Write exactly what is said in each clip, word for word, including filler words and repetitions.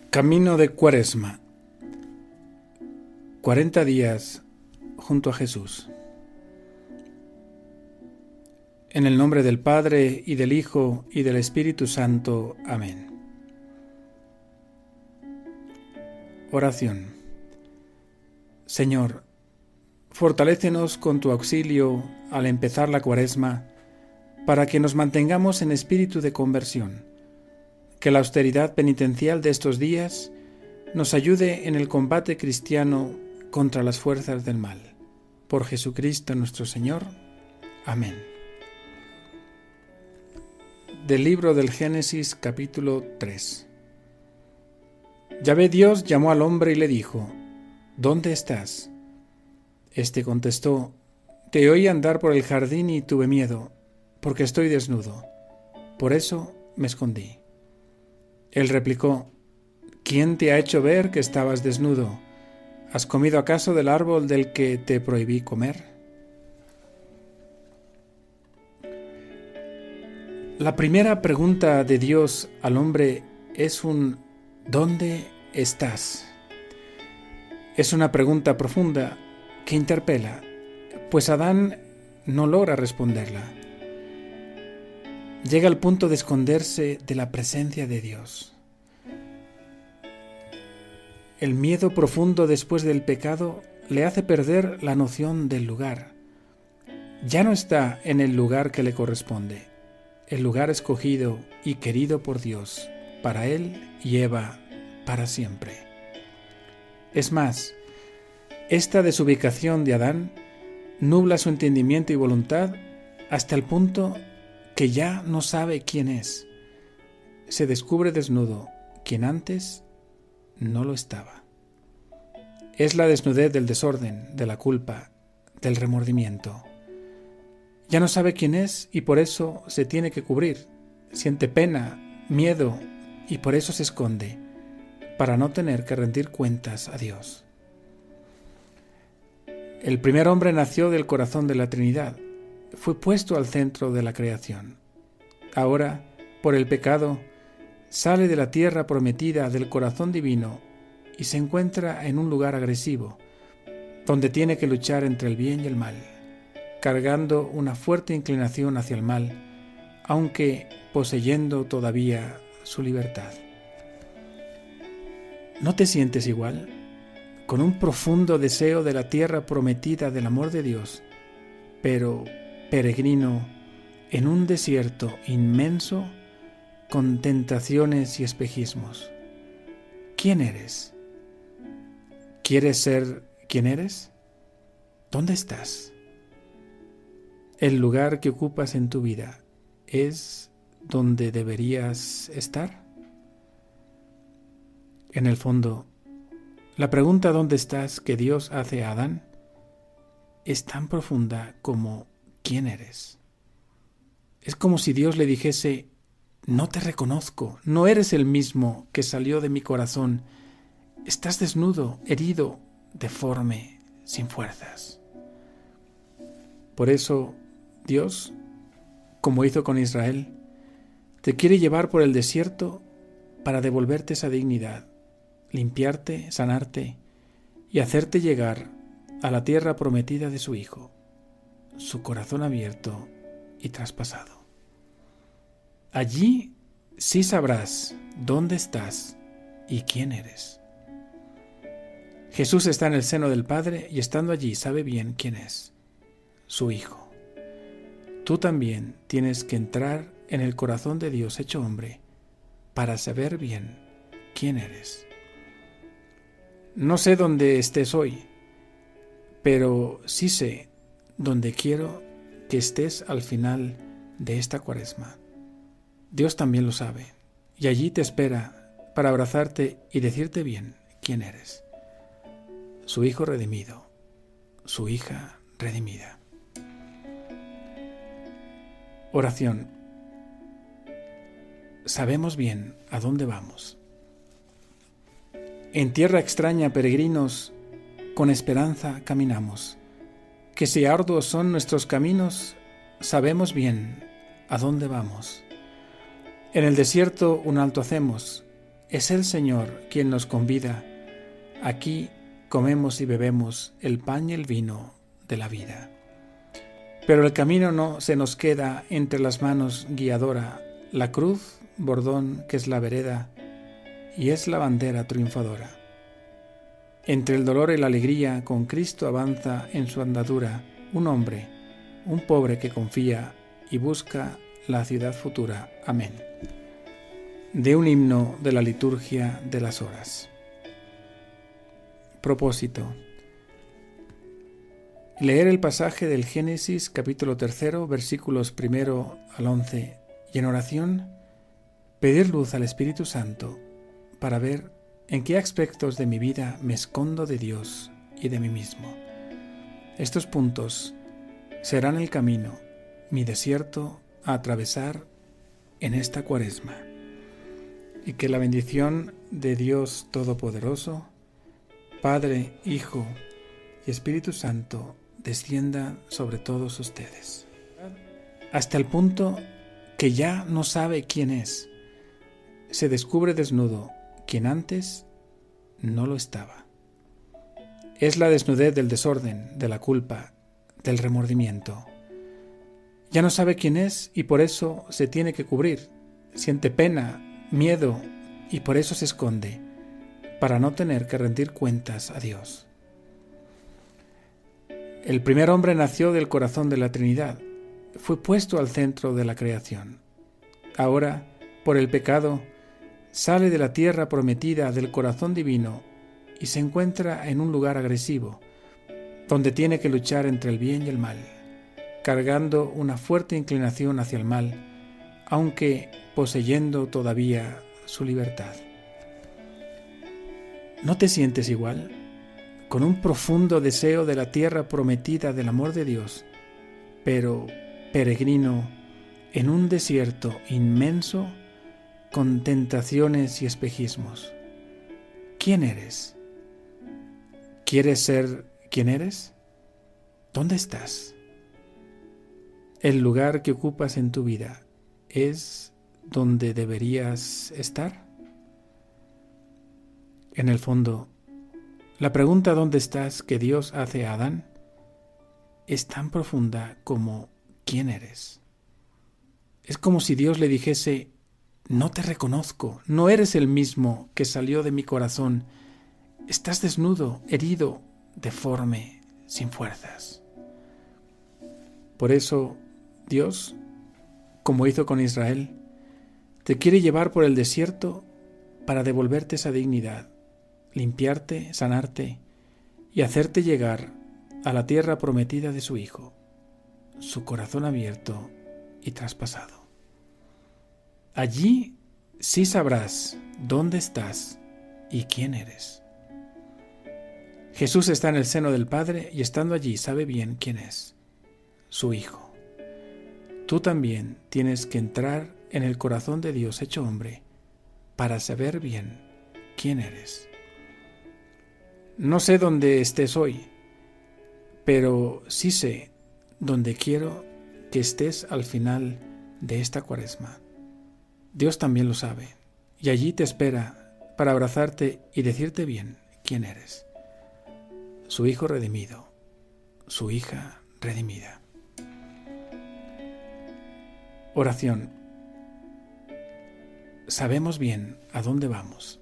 Camino de Cuaresma. Cuarenta días junto a Jesús. En el nombre del Padre, y del Hijo, y del Espíritu Santo. Amén. Oración. Señor, fortalécenos con tu auxilio al empezar la Cuaresma, para que nos mantengamos en espíritu de conversión. Que la austeridad penitencial de estos días nos ayude en el combate cristiano contra las fuerzas del mal. Por Jesucristo nuestro Señor. Amén. Del libro del Génesis, capítulo tres. Yahvé Dios llamó al hombre y le dijo: ¿Dónde estás? Este contestó: Te oí andar por el jardín y tuve miedo, porque estoy desnudo. Por eso me escondí. Él replicó: ¿Quién te ha hecho ver que estabas desnudo? ¿Has comido acaso del árbol del que te prohibí comer? La primera pregunta de Dios al hombre es un ¿dónde estás? Es una pregunta profunda que interpela, pues Adán no logra responderla. Llega al punto de esconderse de la presencia de Dios. El miedo profundo después del pecado le hace perder la noción del lugar. Ya no está en el lugar que le corresponde, el lugar escogido y querido por Dios, para él y Eva, para siempre. Es más, esta desubicación de Adán nubla su entendimiento y voluntad hasta el punto que ya no sabe quién es. Se descubre desnudo, quien antes no lo estaba. Es la desnudez del desorden, de la culpa, del remordimiento. Ya no sabe quién es y por eso se tiene que cubrir. Siente pena, miedo y por eso se esconde, para no tener que rendir cuentas a Dios. El primer hombre nació del corazón de la Trinidad. Fue puesto al centro de la creación. Ahora, por el pecado, sale de la tierra prometida del corazón divino y se encuentra en un lugar agresivo, donde tiene que luchar entre el bien y el mal, cargando una fuerte inclinación hacia el mal, aunque poseyendo todavía su libertad. ¿No te sientes igual? Con un profundo deseo de la tierra prometida del amor de Dios, pero peregrino en un desierto inmenso con tentaciones y espejismos. ¿Quién eres? ¿Quieres ser quien eres? ¿Dónde estás? ¿El lugar que ocupas en tu vida es donde deberías estar? En el fondo, la pregunta ¿dónde estás? Que Dios hace a Adán es tan profunda como ¿quién eres? Es como si Dios le dijese: no te reconozco, no eres el mismo que salió de mi corazón. Estás desnudo, herido, deforme, sin fuerzas. Por eso, Dios, como hizo con Israel, te quiere llevar por el desierto para devolverte esa dignidad, limpiarte, sanarte y hacerte llegar a la tierra prometida de su Hijo, su corazón abierto y traspasado. Allí sí sabrás dónde estás y quién eres. Jesús está en el seno del Padre y estando allí sabe bien quién es, su Hijo. Tú también tienes que entrar en el corazón de Dios hecho hombre para saber bien quién eres. No sé dónde estés hoy, pero sí sé dónde quiero que estés al final de esta Cuaresma. Dios también lo sabe, y allí te espera para abrazarte y decirte bien quién eres. Su Hijo redimido, su hija redimida. Oración. Sabemos bien a dónde vamos. En tierra extraña, peregrinos, con esperanza caminamos. Que si arduos son nuestros caminos, sabemos bien a dónde vamos. En el desierto un alto hacemos, es el Señor quien nos convida. Aquí comemos y bebemos el pan y el vino de la vida. Pero el camino no se nos queda entre las manos guiadora, la cruz, bordón que es la vereda, y es la bandera triunfadora. Entre el dolor y la alegría, con Cristo avanza en su andadura un hombre, un pobre que confía y busca la ciudad futura. Amén. De un himno de la liturgia de las horas. Propósito. Leer el pasaje del Génesis capítulo tercero, versículos primero al once, y en oración pedir luz al Espíritu Santo para ver en qué aspectos de mi vida me escondo de Dios y de mí mismo. Estos puntos serán el camino, mi desierto a atravesar en esta Cuaresma. Y que la bendición de Dios Todopoderoso, Padre, Hijo y Espíritu Santo, descienda sobre todos ustedes. Hasta el punto que ya no sabe quién es. Se descubre desnudo quien antes no lo estaba. Es la desnudez del desorden, de la culpa, del remordimiento. Ya no sabe quién es y por eso se tiene que cubrir. Siente pena, miedo y por eso se esconde, para no tener que rendir cuentas a Dios. El primer hombre nació del corazón de la Trinidad, fue puesto al centro de la creación. Ahora, por el pecado, sale de la tierra prometida del corazón divino y se encuentra en un lugar agresivo, donde tiene que luchar entre el bien y el mal, cargando una fuerte inclinación hacia el mal, aunque poseyendo todavía su libertad. ¿No te sientes igual? Con un profundo deseo de la tierra prometida del amor de Dios, pero peregrino en un desierto inmenso con tentaciones y espejismos. ¿Quién eres? ¿Quieres ser quien eres? ¿Dónde estás? ¿El lugar que ocupas en tu vida es donde deberías estar? En el fondo, la pregunta ¿dónde estás? Que Dios hace a Adán es tan profunda como ¿quién eres? Es como si Dios le dijese: no te reconozco, no eres el mismo que salió de mi corazón. Estás desnudo, herido, deforme, sin fuerzas. Por eso, Dios, como hizo con Israel, te quiere llevar por el desierto para devolverte esa dignidad, limpiarte, sanarte y hacerte llegar a la tierra prometida de su Hijo, su corazón abierto y traspasado. Allí sí sabrás dónde estás y quién eres. Jesús está en el seno del Padre y estando allí sabe bien quién es, su Hijo. Tú también tienes que entrar en el corazón de Dios hecho hombre para saber bien quién eres. No sé dónde estés hoy, pero sí sé dónde quiero que estés al final de esta Cuaresma. Dios también lo sabe, y allí te espera para abrazarte y decirte bien quién eres. Su Hijo redimido, su hija redimida. Oración. Sabemos bien a dónde vamos.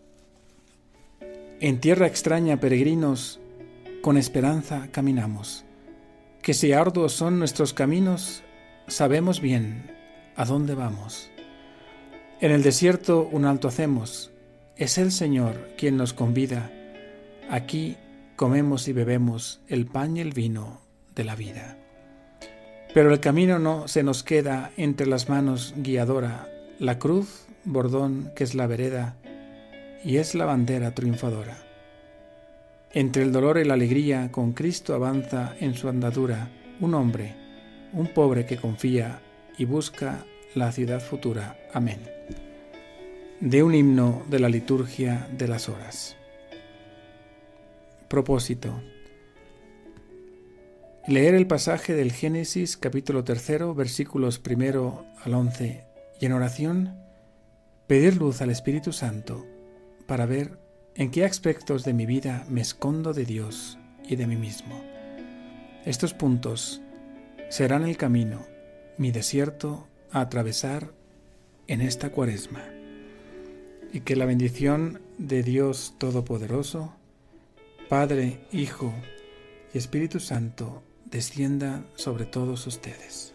En tierra extraña, peregrinos, con esperanza caminamos. Que si arduos son nuestros caminos, sabemos bien a dónde vamos. En el desierto un alto hacemos, es el Señor quien nos convida. Aquí comemos y bebemos el pan y el vino de la vida. Pero el camino no se nos queda entre las manos guiadora, la cruz, bordón que es la vereda, y es la bandera triunfadora. Entre el dolor y la alegría, con Cristo avanza en su andadura un hombre, un pobre que confía y busca la ciudad futura. Amén. De un himno de la liturgia de las horas. Propósito. Leer el pasaje del Génesis capítulo tercero, versículos primero al once, y en oración pedir luz al Espíritu Santo para ver en qué aspectos de mi vida me escondo de Dios y de mí mismo. Estos puntos serán el camino, mi desierto a atravesar en esta Cuaresma. Y que la bendición de Dios Todopoderoso, Padre, Hijo y Espíritu Santo, descienda sobre todos ustedes.